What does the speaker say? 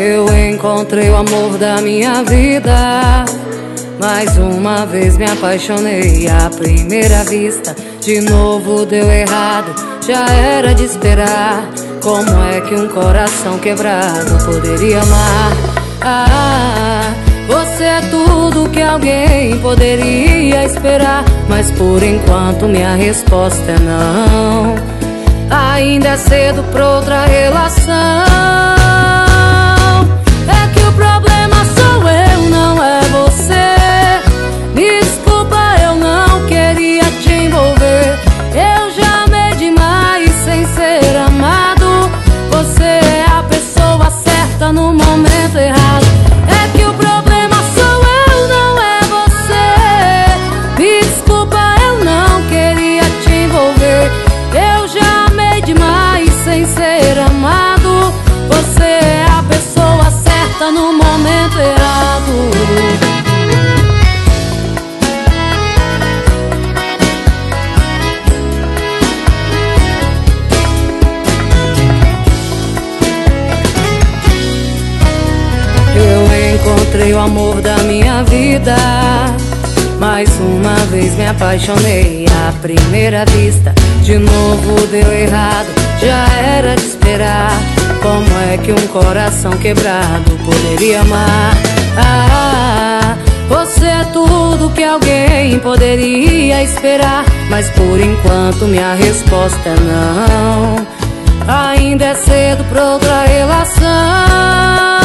Eu encontrei o amor da minha vida. Mais uma vez me apaixonei à primeira vista. De novo deu errado, já era de esperar. Como é que um coração quebrado poderia amar? Você é tudo que alguém poderia esperar, mas por enquanto minha resposta é não. Ainda é cedo pra outra relação. É que o problema sou eu, não é você. Me desculpa, eu não queria te envolver. Eu já amei demais sem ser amado. Você é a pessoa certa no momento errado. É que o problema sou eu, não é você. Me desculpa, eu não queria te envolver. Eu já amei demais sem ser amado. Você é a pessoa certa no momento errado. Encontrei o amor da minha vida. Mais uma vez me apaixonei à primeira vista. De novo deu errado, já era de esperar. Como é que um coração quebrado poderia amar? Você é tudo que alguém poderia esperar, mas por enquanto minha resposta é não. Ainda é cedo pra outra relação.